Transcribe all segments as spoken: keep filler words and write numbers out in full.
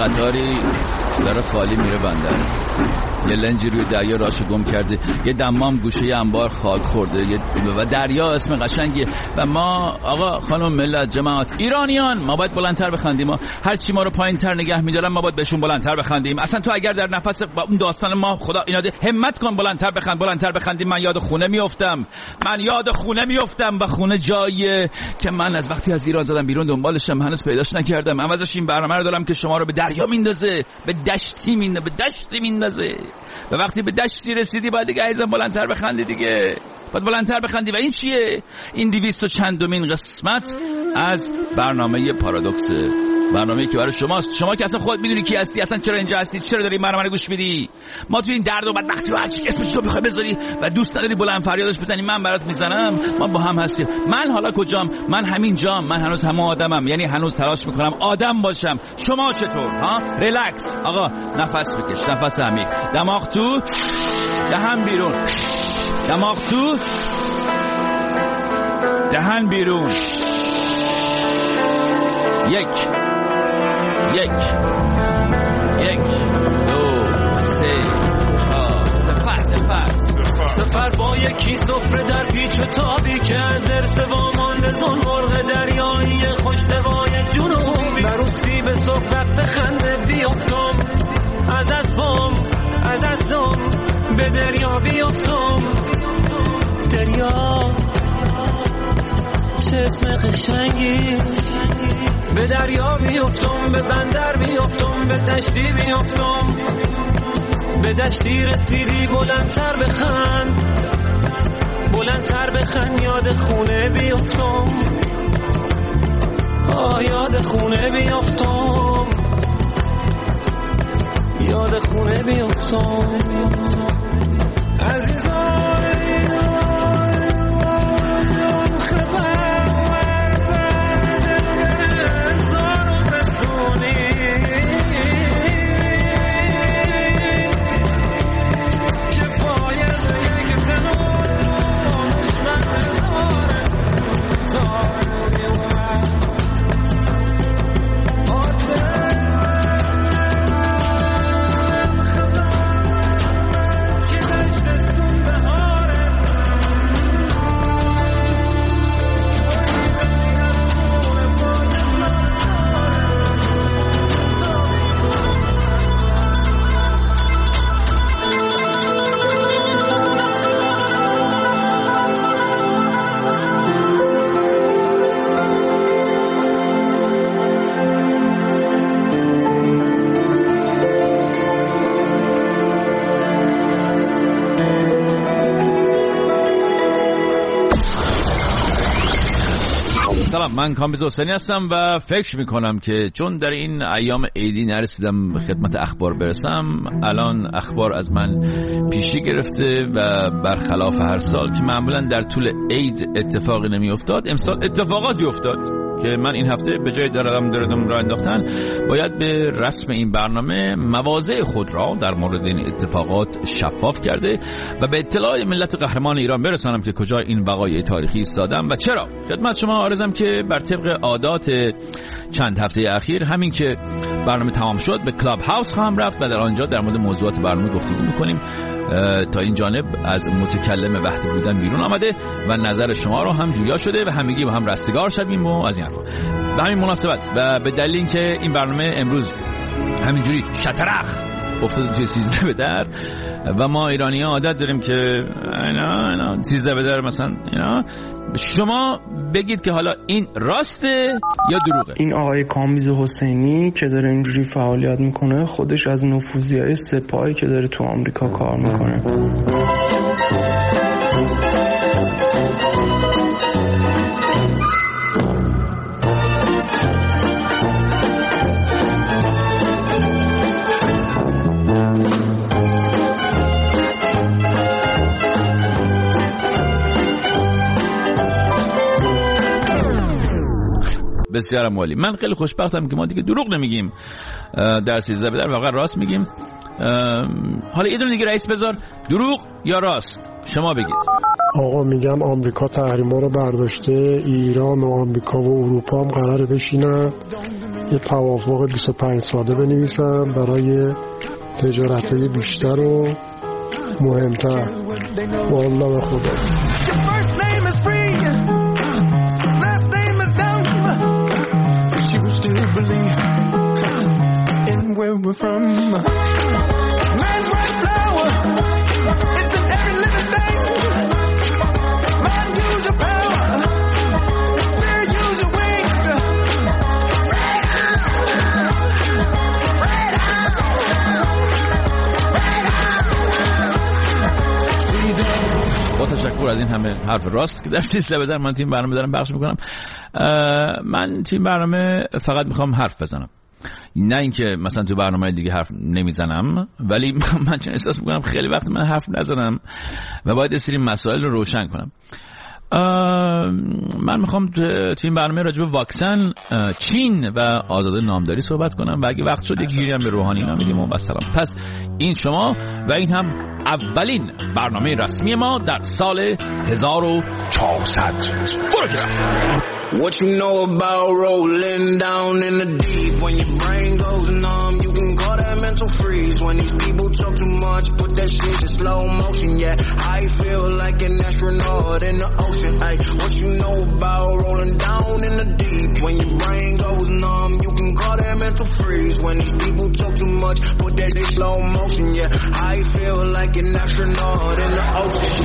قطاری داره خالی میره بندر. یه لنجی روی دریا راشو گم کرده، یه دمام گوشه انبار خاک خورده یه و دریا اسم قشنگیه. و ما آقا خانم ملت جماعت ایرانیان ما باید بلندتر بخندیم. ما هر چی ما رو پایینتر نگه می‌دارن ما باید بهشون بلندتر بخندیم. اصلا تو اگر در نفس با اون داستان ما خدا ایناده همت کن بلندتر بخند بلندتر بخندیم. من یاد خونه میافتم من یاد خونه میافتم و خونه جاییه که من از وقتی از ایران زدم بیرون دنبالشم هنوز پیداش نکردم. عوضش این برنامه رو دارم که شما رو به دریا میندازه، به دشتی میندازه، به دشتی میندازه. و وقتی به دشتی رسیدی باید دیگه عزیزم بلندتر بخندی دیگه. باید بلندتر بخندی. و این چیه؟ این دویست و چندمین قسمت از برنامه پارادوکس، برنامه‌ای که برای شماست. شما که اصلا خود میدونی کی هستی، اصلا چرا اینجا هستی، چرا داری برنامه رو گوش میدی. ما تو این درد و بدبختی و هر چی اسمش تو بخوای بذاری و دوست نداری بلند فریادش بزنی من برات میزنم. ما با هم هستیم. من حالا کجام؟ من همین جام. من هنوز همون آدمم، یعنی هنوز تلاش میکنم آدم باشم. شما چطور؟ ها ریلکس آقا، نفس بکش، نفس عمیق، دماغ تو، دهن بیرون، دماغ تو، دهن بیرون. یک یک یک دو سه چهار سفر سفر سفر با یکی سفره در پیچ و تابی که از ارث وامانده زن مرغ دریایی خوشنوای جنوبی در روسی به صفرت خنده بیافتم از اسبم از اسدم به دریا بیافتم. دریا چه اسم قشنگی. به دریا بیافتم، به بندر بیافتم، به دشتی بیافتم. به دشتی رسیدی بلندتر بخند، بلندتر بخند. یاد خونه بیافتم، آه یاد خونه بیافتم، یاد خونه بیافتم. عزیزان من کامبیز حسینی هستم و فکر میکنم که چون در این ایام عیدی نرسیدم به خدمت اخبار برسم، الان اخبار از من پیشی گرفته و برخلاف هر سال که معمولا در طول عید اتفاقی نمی افتاد، امسال اتفاقاتی افتاد که من این هفته به جای دردم دردم را انداختن باید به رسم این برنامه مواضع خود را در مورد این اتفاقات شفاف کرده و به اطلاع ملت قهرمان ایران برسانم که کجا این وقایع تاریخی ایستادم و چرا. خدمت شما عرضم که بر طبق عادات چند هفته اخیر همین که برنامه تمام شد به کلاب هاوس خواهم رفت و در آنجا در مورد موضوعات برنامه گفتگو می‌کنیم. تا این جانب از متکلم وحدت بودن بیرون آمده و نظر شما رو هم جویا شده و همگی با هم رستگار شویم و از این حرفا. به همین مناسبت و به دلیل اینکه این برنامه امروز همینجوری شطرخ افتاده توی سیزده به در و ما ایرانی‌ها عادت داریم که اینا اینا سیزده به در مثلا اینا، شما بگید که حالا این راسته یا دروغه. این آقای کامبیز حسینی که داره اینجوری فعالیت میکنه خودش از نفوذیای سپاهی که داره تو آمریکا کار میکنه. بسیارم عالی. من خیلی خوشبختم که ما دیگه دروغ نمیگیم در سیزده به در، واقعا راست میگیم. حالا یه دونه دیگه رئیس بذار، دروغ یا راست؟ شما بگید. آقا میگم آمریکا تحریما رو برداشته، ایران و آمریکا و اروپا هم قراره بشینن یه توافق بیست و پنج ساله بنویسم برای تجارت‌های بیشتر و مهمتر. والله به خدا. تشکر از این همه حرف راست که در سیسله بدن. من تیم برنامه دارم بخش میکنم. من تیم برنامه فقط میخوام حرف بزنم، نه اینکه مثلا تو برنامه دیگه حرف نمیزنم، ولی من چون احساس میکنم خیلی وقت من حرف نزنم و باید یه سری مسائل رو روشن کنم. من میخوام تو این برنامه راجع به واکسن، چین و آزادی نامداری صحبت کنم و اگه وقت شد یک گیری هم به روحانی اینا میدیم و بسلام. پس این شما و این هم اولین برنامه رسمی ما در سال هزار و چهارصد. برو که What you know about rolling down in the deep? When your brain goes numb, you can call that mental freeze. When these people talk too much, put that shit in slow motion. Yeah, I feel like an astronaut in the ocean. Ay, what you know about rolling down in the deep? When your brain goes numb, you can call that mental freeze. When these people talk too much, put that shit in slow motion. Yeah, I feel like an astronaut in the ocean.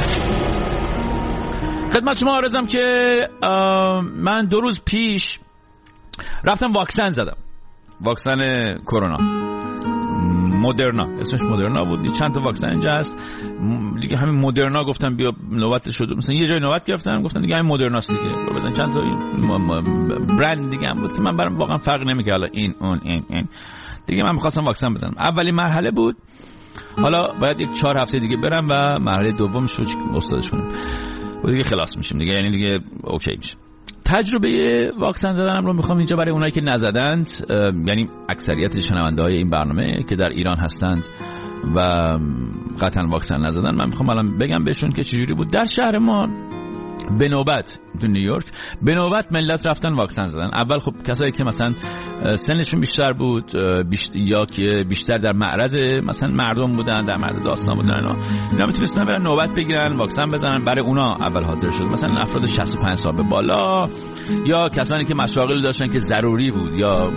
خدمت شما عرضم که من دو روز پیش رفتم واکسن زدم، واکسن کرونا، مدرنا، اسمش مدرنا بود. چند تا واکسن اینجا هست دیگه، همین مدرنا گفتم بیا نوبت شد، مثلا یه جای نوبت گرفتن گفتن دیگه همین مدرناست دیگه، بزن چند تا برند دیگه هم بود که من برام واقعا فرق نمی‌کرد، حالا این اون این این دیگه من می‌خواستم واکسن بزنم. اولین مرحله بود، حالا باید یک چهار هفته دیگه برم و مرحله دومش رو استادش کنم و دیگه خلاص میشیم دیگه، یعنی دیگه اوکی میشه. تجربه واکسن زدنم رو میخوام اینجا برای اونایی که نزدند، یعنی اکثریت شنونده‌های این برنامه که در ایران هستند و قطعا واکسن نزدن، من میخوام الان بگم بهشون که چجوری بود. در شهر ما به نوبت تو نیویورک به نوبت ملت رفتن واکسن زدن. اول خب کسایی که مثلا سنشون بیشتر بود بیشتر یا که بیشتر در معرض مثلا مردم بودن، در معرض داستان بودن، اینا اینا میتونستن برن نوبت بگیرن واکسن بزنن. برای اونا اول حاضر شد، مثلا افراد شصت و پنج سال به بالا یا کسانی که مشاغل داشتن که ضروری بود یا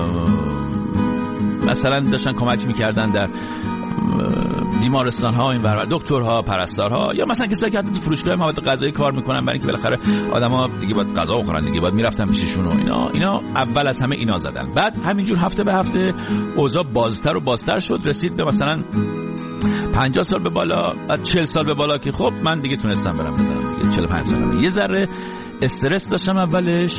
مثلا داشتن کمک میکردن در بیمارستان ها، این برابر دکترها، پرستارها، یا مثلا کسایی که حتی تو فروشگاه مواد غذایی کار میکنن، برای اینکه بالاخره آدما دیگه باید غذا بخورن دیگه، باید میرفتن پیششون و اینا اینا اول از همه اینا زدن. بعد همینجور هفته به هفته اوضاع بازتر و بازتر شد، رسید به مثلا پنجاه سال به بالا، بعد چهل سال به بالا که خب من دیگه تونستم برم بزنم دیگه. چهل و پنج سال یه ذره استرس داشتم اولش،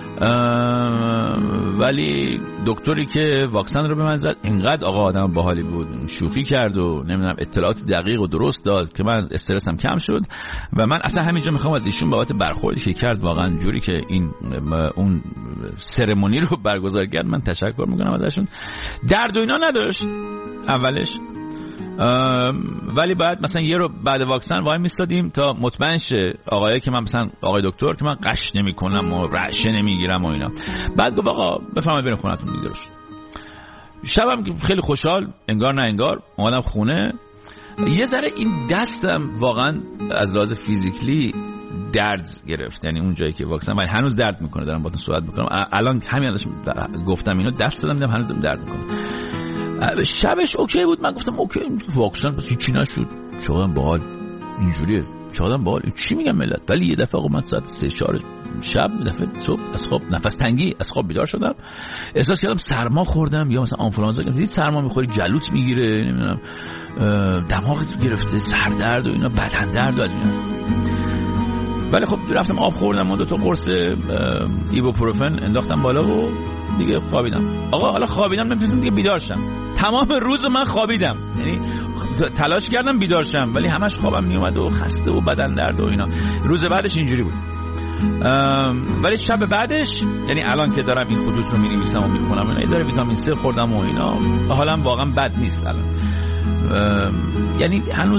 ولی دکتری که واکسن رو به من زد اینقدر آقا آدم باحالی بود، شوخی کرد و نمیدونم اطلاعات دقیق و درست داد که من استرسم کم شد. و من اصلا همینجا میخوام از ایشون بابت برخوردی که کرد، واقعا جوری که این اون سرمونی رو برگزار کرد، من تشکر میکنم ازشون. درد و اینا نداشت اولش، ولی بعد مثلا یه رو بعد واکسن وای میستادیم تا مطمئن شه آقایی که من مثلا آقای دکتر که من قش نمیکنم و رعشه نمیگیرم و اینا. بعد گفت آقا بفرمایید بریم خونتون دیگه. روش شبم خیلی خوشحال انگار نه انگار اومدم خونه. یه ذره این دستم واقعا از لحاظ فیزیکلی درد گرفت، یعنی اون جایی که واکسن من هنوز درد میکنه، دارم باهاتون صحبت میکنم الان، همین الانش گفتم اینو دست دادم دیدم هنوز درد میکنه. شبش اوکی بود، من گفتم اوکی واکسن پس هیچی نشد، چقدر باحال اینجوریه، چقدر باحال چی میگم ملت. ولی یه دفعه اومد ساعت سه چهار شب، دفعه صبح از خواب نفس تنگی از خواب بیدار شدم، احساس کردم سرما خوردم یا مثلا آنفولانزا گرفتم. دید سرما میخوری جلوت میگیره، نمیدونم دماغت گرفته، سردرد و اینا، بدن درد و از اینا. ولی خب رفتم آب خوردم و دو تا قرص ایبوپروفن انداختم بالا و دیگه خوابیدم. آقا حالا خوابیدم نمیتونستم دیگه بیدار شم، تمام روز من خوابیدم، یعنی تلاش کردم بیدار شم ولی همش خوابم میومد و خسته و بدن درد و اینا. روز بعدش اینجوری بود، ولی شب بعدش یعنی الان که دارم این خطوط رو می‌نویسم و می‌خونم اینا، یه ذره ویتامین سه خوردم و اینا، حالم واقعا بد نیست الان. یعنی هنوز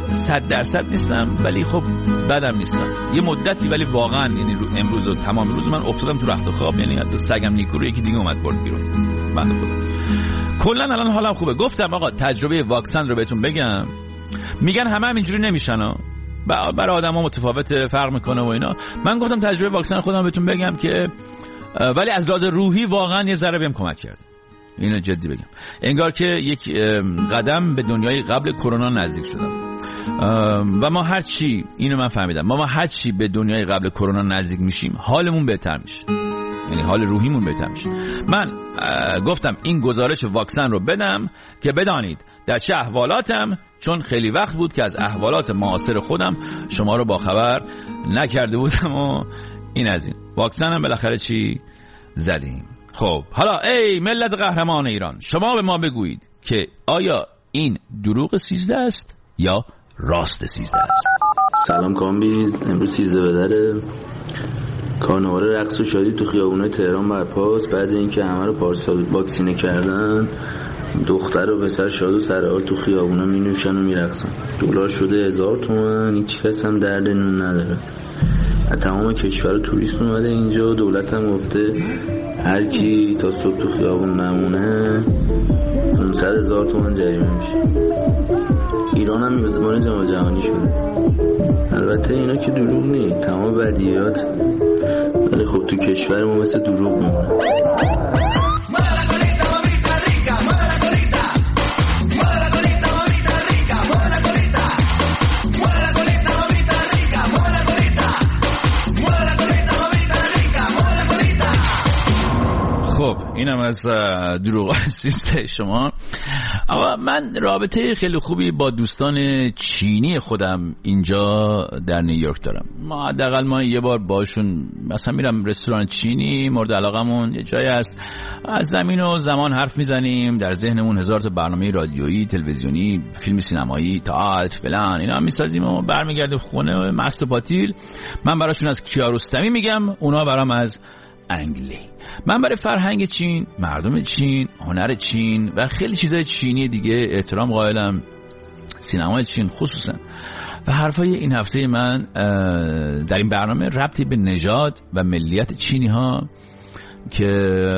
صد درصد نیستم ولی خب بدم نیستم یه مدتی، ولی واقعا یعنی امروز و تمام روز من افتادم تو رخت خواب، یعنی حتی سگم نیکو رو یکی دیگه اومد برد بیرون. بنده خدا کلا الان حالم خوبه. گفتم آقا تجربه واکسن رو بهتون بگم. میگن همه هم اینجوری نمیشن ها، برای آدم‌ها متفاوت، فرق میکنه و اینا. من گفتم تجربه واکسن خودم بهتون بگم که ولی از لحاظ روحی واقعا یه ذره بهم کمک کرد. اینو جدی بگم، انگار که یک قدم به دنیای قبل کرونا نزدیک شدم و ما هر چی، اینو من فهمیدم، ما ما هر چی به دنیای قبل کرونا نزدیک میشیم حالمون بهتر میشه، یعنی حال روحیمون بهتر میشه. من گفتم این گزارش واکسن رو بدم که بدانید در چه احوالاتم، چون خیلی وقت بود که از احوالات معاصر خودم شما رو باخبر نکرده بودم و این از این. واکسن هم بالاخره چی زدیم. خب حالا ای ملت قهرمان ایران، شما به ما بگویید که آیا این دروغ سیزده است یا راست سیزده است؟ سلام کامبیز، امروز سیزده بدره. کارنوال رقص و شادی تو خیابونای تهران برپاست بعد اینکه همه رو پارسال واکسینه کردن. دختر و پسر شاد و سرحال تو خیابونا می نوشن و می رقصن. دلار شده هزار تومن، هیچ کس هم درد نون نداره. از تمام کشور توریست اومده اینجا. دولت هم گفته هر کی تا صبح تو خیابون نمونه پانصد هزار تومن جریمه میشه. ایران هم میزبان جام جهانی شده. البته اینا که دروغ نی، تمام بدیهیات، ولی خب تو کشور ما مثل دروغ میمونه. خب اینم از دروغ سیسته شما. اما من رابطه خیلی خوبی با دوستان چینی خودم اینجا در نیویورک دارم. ما حداقل ما یه بار باشون مثلا میرم رستوران چینی، مورد علاقمون یه جایی هست، از زمین و زمان حرف میزنیم، در ذهنمون هزار تا برنامه رادیویی، تلویزیونی، فیلم سینمایی، تئاتر فلان اینا میسازیم و برمیگردیم خونه مست و پاتیل. من براشون از کیارستمی میگم، اونا برام از انگلی. من برای فرهنگ چین، مردم چین، هنر چین و خیلی چیزای چینی دیگه احترام قائلم، سینمای چین خصوصا. و حرفای این هفته من در این برنامه ربطی به نژاد و ملیت چینی ها که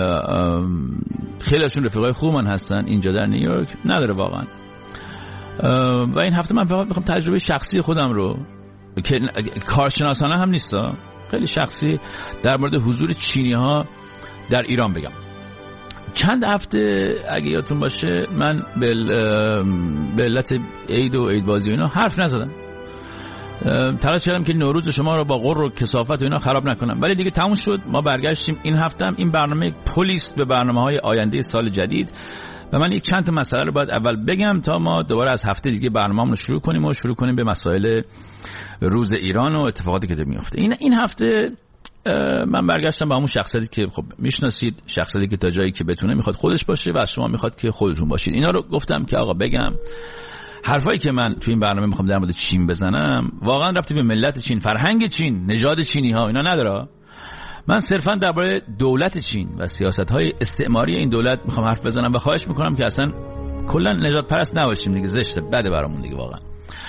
خیلی هاشون رفیقای خوب من هستن اینجا در نیویورک نداره واقعا. و این هفته من فقط میخوام تجربه شخصی خودم رو که کارشناسانه هم نیستا، خیلی شخصی در مورد حضور چینی ها در ایران بگم. چند هفته اگه یادتون باشه من به علت عید و عید بازی و اینا حرف نزدم، تلاش کردم که نوروز شما رو با غر و کثافت و اینا خراب نکنم، ولی دیگه تموم شد. ما برگشتیم این هفته هم این برنامه پلیس به برنامه های آینده سال جدید و من یک چند تا مسئله رو باید اول بگم تا ما دوباره از هفته دیگه برنامه‌مون رو شروع کنیم و شروع کنیم به مسائل روز ایران و اتفاقاتی که داره میفته. این این هفته من برگشتم با همون شخصیتی که خب میشناسید، شخصیتی که تا جایی که بتونه میخواد خودش باشه و از شما میخواد که خودتون باشید. اینا رو گفتم که آقا بگم حرفایی که من تو این برنامه میخوام در مورد چین بزنم واقعا ربطی به ملت چین، فرهنگ چین، نژاد چینی ها اینا نداره. من صرفا درباره دولت چین و سیاست‌های استعماری این دولت میخوام حرف بزنم و خواهش میکنم که اصلا کلا نژاد پرست نباشیم دیگه، زشته، بده برامون دیگه واقعا.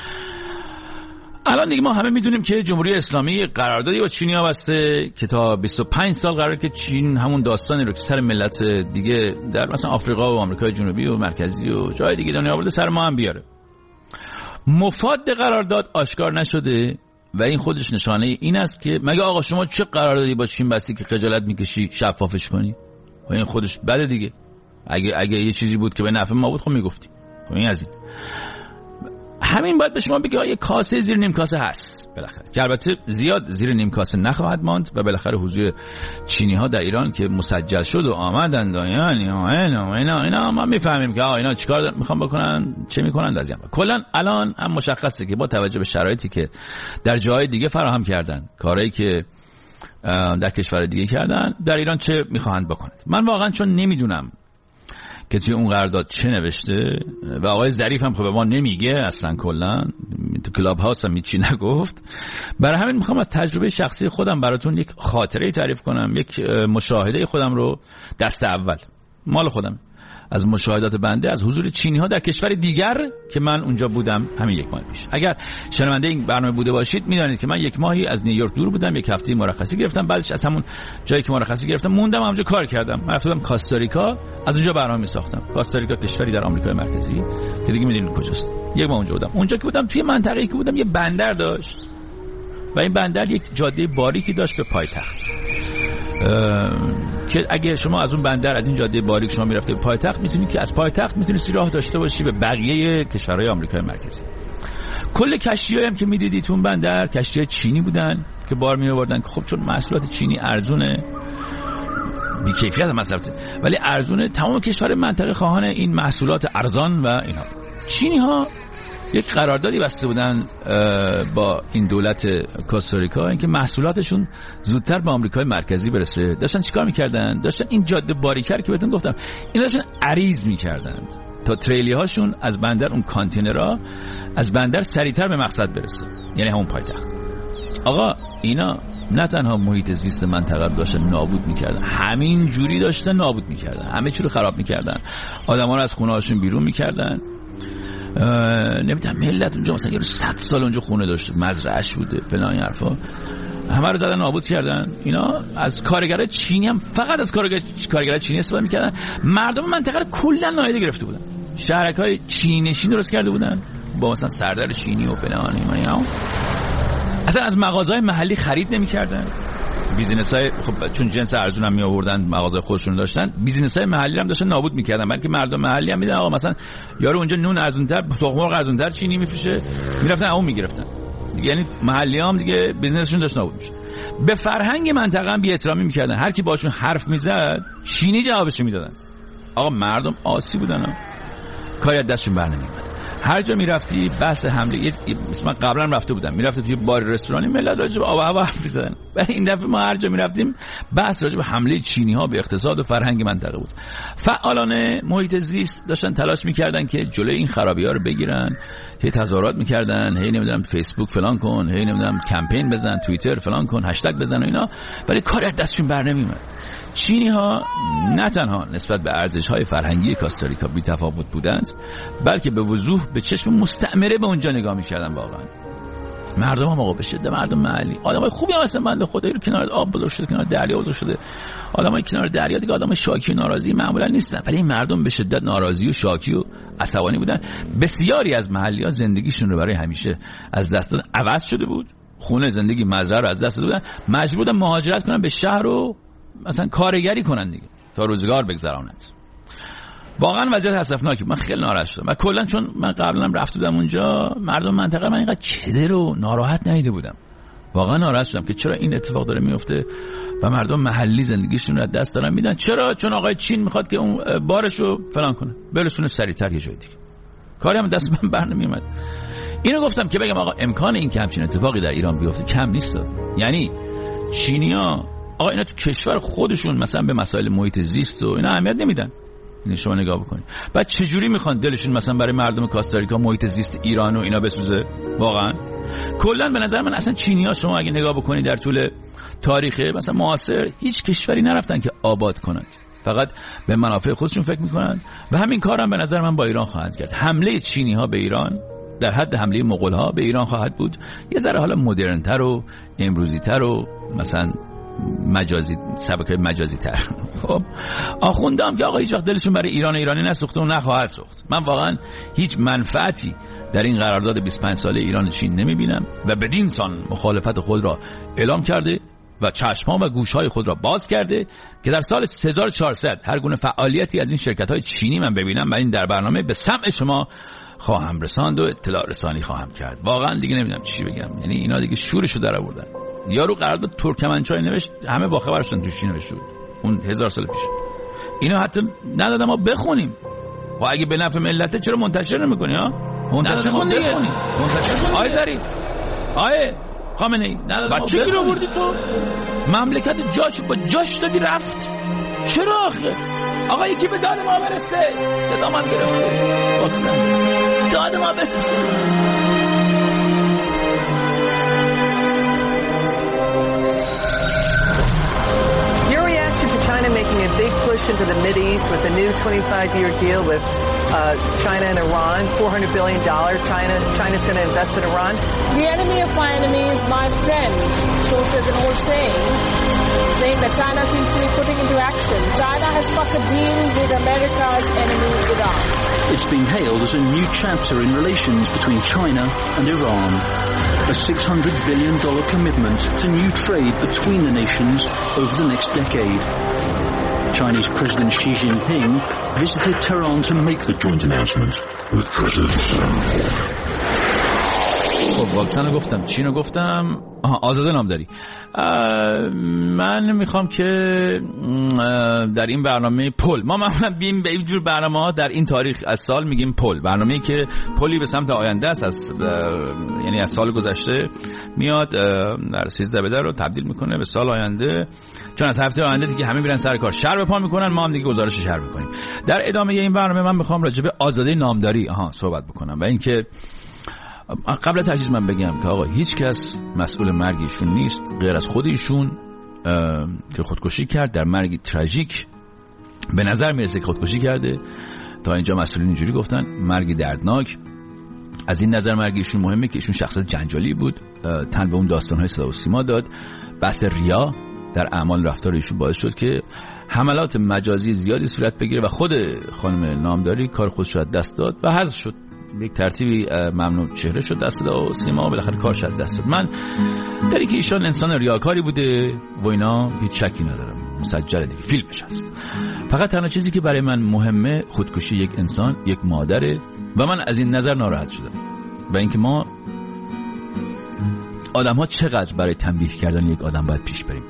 الان دیگه ما همه میدونیم که جمهوری اسلامی قراردادی با چینی‌ها بسته که تا بیست و پنج سال قراره که چین همون داستانی رو که سر ملت دیگه در مثلا آفریقا و آمریکای جنوبی و مرکزی و جای دیگه دنیا آورده سر ما هم بیاره. مفاد قرارداد آشکار نشده و این خودش نشانه این است که مگه آقا شما چه قراردادی با چین بستی که خجالت میکشی شفافش کنی؟ و این خودش بده دیگه. اگه اگه یه چیزی بود که به نفع ما بود خب میگفتیم. خب این از این. همین باید به شما بگه یه کاسه زیر نیم کاسه هست بالاخره، که البته زیاد زیر نیم کاسه نخواهد ماند و بالاخره حضور چینی ها در ایران که مسجل شد و آمدن دایان اینا اینا اینا ما میفهمیم که آقا اینا چیکار میخوان بکنن، چه میکنن. از این کلا الان هم مشخصه که با توجه به شرایطی که در جای دیگه فراهم کردن، کارهایی که در کشور دیگه کردن، در ایران چه میخواهند بکنند. من واقعا چون نمیدونم که توی اون قرارداد چه نوشته و آقای ظریف هم خب به ما نمیگه اصلا، کلا تو کلاب هاوس هم هیچی نگفت، برای همین میخوام از تجربه شخصی خودم براتون یک خاطره تعریف کنم، یک مشاهده خودم رو دست اول مال خودم از مشاهدات بنده از حضور چینی ها در کشور دیگر که من اونجا بودم همین یک ماه پیش. اگر شنونده این برنامه بوده باشید میدونید که من یک ماهی از نیویورک دور بودم، یک هفته مرخصی گرفتم، بعدش از همون جایی که مرخصی گرفتم موندم اونجا کار کردم. من رفتم کاستاریکا، از اونجا برنامه میساختم. کاستاریکا کشوری در آمریکای مرکزی که دیگه میدونید کجاست. یک ماه اونجا بودم. اونجا که بودم توی منطقه‌ای که بودم یه بندر داشت و این بندر یک جاده باریکی داشت به پایتخت، که اگه شما از اون بندر از این جاده باریک شما میرفته به پایتخت میتونید که از پایتخت میتونید راه داشته باشی به بقیه کشورهای آمریکای مرکزی. کل کشتی‌هایی هم که میدیدید تو اون بندر کشتی‌های چینی بودن که بار می آوردن، که خب چون محصولات چینی ارزونه، بی کیفیت محصولاته ولی ارزونه، تمام کشور منطقه خواهان این محصولات ارزان و اینا. چینی‌ها یک قراردادی بسته بودن با این دولت کوستاریکا اینکه محصولاتشون زودتر به آمریکای مرکزی برسه. داشتن چیکار می‌کردن؟ داشتن این جاده باریکر که بهتون گفتم اینا داشتن عریض می‌کردند تا تریلی هاشون از بندر، اون کانتینرها از بندر سریعتر به مقصد برسه، یعنی همون پایتخت. آقا اینا نه تنها محیط زیست منطقه داشتن نابود می‌کردن، همین جوری داشتن نابود می‌کردن، همه چی رو خراب می‌کردن، آدم‌ها رو از خونه‌هاشون بیرون می‌کردن. نمیدونم ملت اونجا مثلا یه صد سال اونجا خونه داشته، مزرعه‌اش بوده، فلان این حرفا، همه رو زدن نابود کردن. اینا از کارگرای چینی هم فقط از کارگر کارگرای چینی استفاده می‌کردن. مردم منطقه رو کلا نادیده گرفته بودن. شهرک‌های چینی درست کرده بودن با مثلا سردر چینی و فلان اینا. اصلا از مغازه‌های محلی خرید نمی‌کردن. بیزینس‌های خب چون جنس ارزون هم می‌آوردن، مغازه خودشون داشتن، بیزینس‌های محلی هم داشتن نابود می‌کردن، بلکه مردم محلی هم می‌دن آقا مثلا یارو اونجا نون ارزان‌تر، تخم مرغ ارزان‌تر چینی می‌فروشه، می‌رفتن اون می‌گرفتن. یعنی محلی هم دیگه بیزینسشون داشت نابود می‌شد. به فرهنگ منطقه هم بی‌احترامی می‌کردن. هر کی باشون حرف می‌زد چینی جوابش میدادن. آقا مردم آسی بودن ها. کاری از دستشون برنمی‌آمد. هر جا میرفتی بحث حمله، من قبلا رفته بودم، میرفتی توی بار رستورانی ملت راجع به آب و هوا حرف می‌زدن. ولی این دفعه ما هر جا میرفتیم بحث راجع به حمله چینی‌ها به اقتصاد و فرهنگ منطقه بود. فعالان محیط زیست داشتن تلاش می‌کردن که جلوی این خرابی‌ها رو بگیرن. هی تظاهرات می‌کردن، هی نمیدونم فیسبوک فلان کن، هی نمیدونم کمپین بزن، توییتر فلان کن، هشتگ بزن و اینا، ولی کاری از دستشون برنمی‌آمد. چینی‌ها نه تنها نسبت به ارزش‌های فرهنگی کاستاریکا بی‌تفاوت بودند، بلکه به وضوح به چشم مستعمره به اونجا نگاه می‌کردن. واقعا مردم هم آقا به شدت مردم محلی آدمای خوبی هم هستن، بنده خدایی رو کنار آب بزرگ شده، کنار دریا بزرگ شده. آدمای کنار دریا دیگه آدمای شاکی و ناراضی معمولا نیستن، ولی این مردم به شدت ناراضی و شاکی و عصبانی بودن. بسیاری از محلی‌ها زندگیشون رو برای همیشه از دست دادن، عوض شده بود، خونه، زندگی، مزرعه رو از دست دادن، مجبور بودن مهاجرت کنن به شهر و مثلا کارگری کنن دیگه تا روزگار بگذرونند. واقعا وضعیت اسفناکی. من خیلی ناراحت شدم و کلا چون من قبلا هم رفته بودم اونجا، مردم منطقه من اینقدر کدر و ناراحت ندیده بودم. واقعا ناراحت شدم که چرا این اتفاق داره میفته و مردم محلی زندگیشون رو از دست دارن میدن. چرا؟ چون آقای چین میخواد که اون بارش رو فلان کنه، برسونه سریعتر یه جای دیگه. کاری هم دست من بر نمیومد. اینو گفتم که بگم آقا امکان این که همچین اتفاقی در ایران بیفته کم نیست. یعنی چینی‌ها آقا اینا تو کشور خودشون مثلا به مسائل محیط زیست و اینا اهمیت نمیدن. این شما نگاه بکنید. بعد چه جوری میخوان دلشون مثلا برای مردم کاستاریکا محیط زیست ایران و اینا بسوزه؟ واقعا کلا به نظر من اصلا چینی‌ها شما اگه نگاه بکنید در طول تاریخ مثلا معاصر هیچ کشوری نرفتن که آباد کنند، فقط به منافع خودشون فکر میکنن و همین کارم هم به نظر من با ایران خواهند کرد. حمله چینی‌ها به ایران در حد حمله مغول‌ها به ایران خواهد بود، یه ذره حالا مدرن‌تر و امروزی‌تر و مثلا مجازی، سبکه مجازی تر. خب آخوندم که آقا هیچ وقت دلشون برای ایران ایرانی نسوخته و نخواهد سوخت. من واقعا هیچ منفعتی در این قرارداد بیست و پنج ساله ایران چین نمیبینم و بدین سان مخالفت خود را اعلام کرده و چشم‌ها و گوش‌های خود را باز کرده که در سال سه هزار و چهارصد هر گونه فعالیتی از این شرکت‌های چینی من ببینم و این در برنامه به سمع شما خواهم رساند و اطلاع رسانی خواهم کرد. واقعا دیگه نمیدونم چی بگم. یعنی اینا دیگه شورشو در آوردن. یارو قرارداد ترکمنچای نوشت، همه با خبر شدن توش نوشته بود اون هزار سال پیش. اینا حتی ندادن ما بخونیم. و اگه به نفع ملته چرا منتشر نمی‌کنی ها؟ منتشر کن دیگه. منتشر کن. آی ظریف، آی خامنه‌ای، بچه کی رو بردی تو؟ مملکت جاش با جاش دادی رفت. چرا آخه؟ آقا یکی به داد ما برسه. صدا من گرفته. واکسن. داد ما برسه. China making a big push push into the Mideast with a new twenty-five year deal with uh, China and Iran, four hundred billion dollars. China, China's going to invest in Iran. The enemy of my enemy is my friend. So there's an old saying, saying that China seems to be putting into action. China has struck a deal with America's enemy, Iran. It's been hailed as a new chapter in relations between China and Iran. A six hundred billion dollars commitment to new trade between the nations over the next decade. Chinese President Xi Jinping visited Tehran to make the joint announcement with President Xi. خب واکسن رو گفتم، چین رو گفتم، آها آزاده نامداری. من میخوام که در این برنامه پل، ما معمولا بیم به این جور برنامه ها در این تاریخ از سال میگیم پل، برنامه‌ای که پلی به سمت آینده است، از یعنی از سال گذشته میاد در سیزده به در رو تبدیل میکنه به سال آینده، چون از هفته آینده دیگه همه میرن سر کار، شهر به پا میکنن، ما هم دیگه گزارش شهر میکنیم. در ادامه این برنامه من میخوام راجع به آزاده نامداری آها صحبت بکنم و اینکه قبل از هر چیز من بگم که آقا هیچ کس مسئول مرگ ایشون نیست غیر از خود ایشون که خودکشی کرد در مرگی تراژیک. به نظر میرسه که خودکشی کرده، تا اینجا مسئولین اینجوری گفتن، مرگی دردناک. از این نظر مرگ ایشون مهمه که ایشون شخصیت جنجالی بود، تن به اون داستان‌های صدا و سیما داد، بحث ریا در اعمال رفتار ایشون باعث شد که حملات مجازی زیادی صورت بگیره و خود خانم نامداری کار خودش رو دست داد و حذف شد. یک ترتیبی ممنوع چهره شد دست داد و سیما و بالاخره کارش دست داد. من در اینکه ایشان انسان ریاکاری بوده و اینا هیچ شکی ندارم، مسجله دیگه، فیلمش هست. فقط تنها چیزی که برای من مهمه خودکشی یک انسان، یک مادره و من از این نظر ناراحت شدم و اینکه ما آدم ها چقدر برای تنبیه کردن یک آدم باید پیش بریم.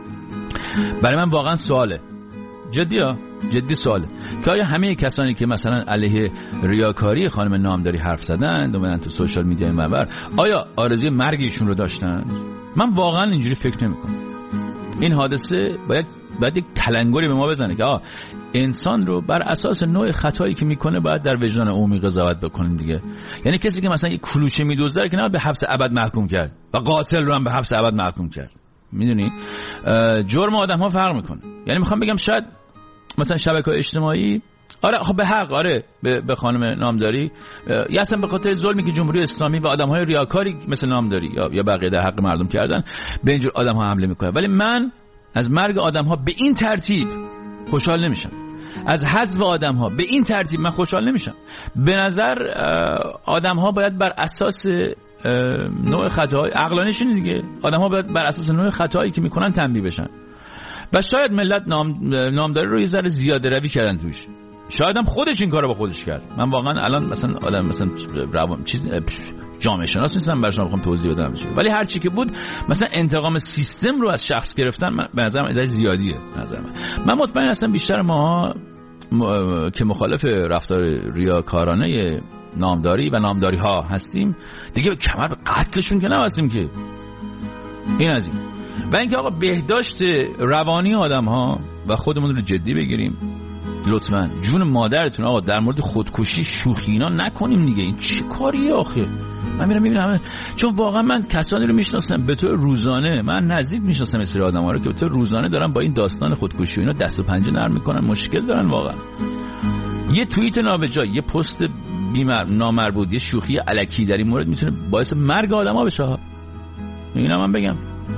برای من واقعا سواله، جدی ها جدی سواله که آیا همه کسانی که مثلا علیه ریاکاری خانم نامداری حرف زدن اومدن تو سوشال میدیا منور، آیا آرزوی مرگ ایشون رو داشتن؟ من واقعا اینجوری فکر نمی‌کنم. این حادثه باید باید یک تلنگری به ما بزنه که آ انسان رو بر اساس نوع خطایی که میکنه باید در وجدان عمومی قضاوت بکنیم دیگه. یعنی کسی که مثلا یک کلوچه میدوزه که نه به حبس ابد محکوم کرد و قاتل رو هم به حبس ابد محکوم کرد. میدونی جرم آدم ها فرق میکنه. یعنی میخوام بگم شاید مثلا شبکه‌های اجتماعی آره خب به حق آره به, به خانم نامداری یا اصلا به خاطر ظلمی که جمهوری اسلامی و آدم‌های ریاکاری مثل نامداری یا یا بقیه در حق مردم کردن به اینجور آدم‌ها حمله میکنه. ولی من از مرگ آدم‌ها به این ترتیب خوشحال نمیشم. از حذف آدم‌ها به این ترتیب من خوشحال نمیشم. به نظر آدم‌ها باید بر اساس نوع خطاهای عقلانیشون دیگه، آدم‌ها باید بر اساس نوع خطایی که میکنن تنبیه بشن. و شاید ملت نام نامداری رو یه ذره زیاده روی کردن توش. شاید هم خودش این کارو با خودش کرد. من واقعا الان مثلا آدم مثلا روان چیز جامعه شناس نیستم براشون بخوام توضیح بدم بشه. ولی هر چی که بود مثلا انتقام سیستم رو از شخص گرفتن به نظرم ازای زیادیه به نظر من. من مطمئن هستم بیشتر ماها م... که مخالف رفتار ریاکارانه نامداری و نامداری ها هستیم دیگه کمر به قتلشون که نبستیم که. این از این. و اینکه آقا بهداشت روانی آدم ها و خودمون رو جدی بگیریم لطفاً. جون مادرتون آقا در مورد خودکشی شوخی اینا نکنیم دیگه. این چه کاریه آخه؟ من میرم میبینم، چون واقعا من کسانی رو میشناسم به طور روزانه، من نزدیک میشناسم اسیر آدم‌ها رو که به طور روزانه دارن با این داستان خودکشی و اینا دست و پنجه نرم میکنن، مشکل دارن واقعا. یه توییت نابجا، یه پست بی‌مر نامربوط، یه شوخی الکی در این مورد میتونه باعث مرگ آدم‌ها بشه. اینا من بگم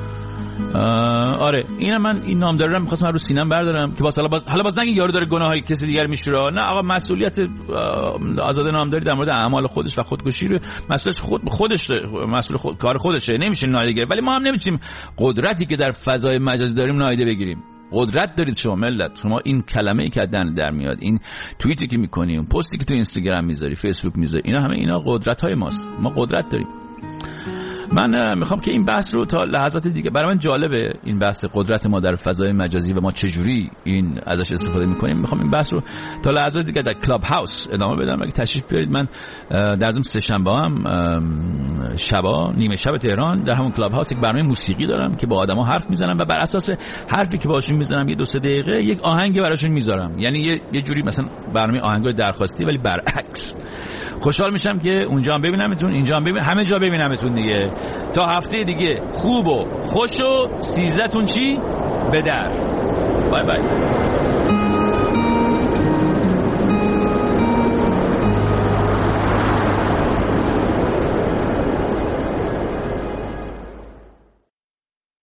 آره اینا من این نامداری رو می‌خواستم رو سینم بردارم که باز حالا باز حالا باز نگه یارو داره گناهی کسی دیگر میشوره. نه آقا، مسئولیت آزاده نامداری در مورد اعمال خودش و خودکشی رو مسئولیت خود خودش مسئول خود کار خودشه، نمیشه نادیده گرفت. ولی ما هم نمیتونیم قدرتی که در فضای مجازی داریم نادیده بگیریم. قدرت دارید شما ملت، شما این کلمه‌ای که دن در میاد، این توییتی که می‌کنی، اون پستی که تو اینستاگرام میذاری، فیسبوک میذاری، اینا همه اینا قدرت‌های ماست. ما قدرت داریم. من میخوام که این بحث رو تا لحظات دیگه، برای من جالبه این بحث قدرت ما در فضای مجازی و ما چجوری این ازش استفاده میکنیم. میخوام این بحث رو تا لحظات دیگه در کلاب هاوس ادامه بدم. اگه تشریف بیارید، من در ضمن سه شنبه هم شبا نیمه شب تهران در همون کلاب هاوس یک برنامه موسیقی دارم که با آدما حرف میزنم و بر اساس حرفی که باشون میزنم یه دو سه دقیقه یک آهنگ براشون میذارم. یعنی یه, یه جوری مثلا برنامه آهنگای درخواستی ولی برعکس. خوشحال میشم که اونجا هم ببینمتون، اینجا هم ببینم، همه جا ببینمتون دیگه. تا هفته دیگه خوب و خوش و سیزده‌تون چی به در. بای بای.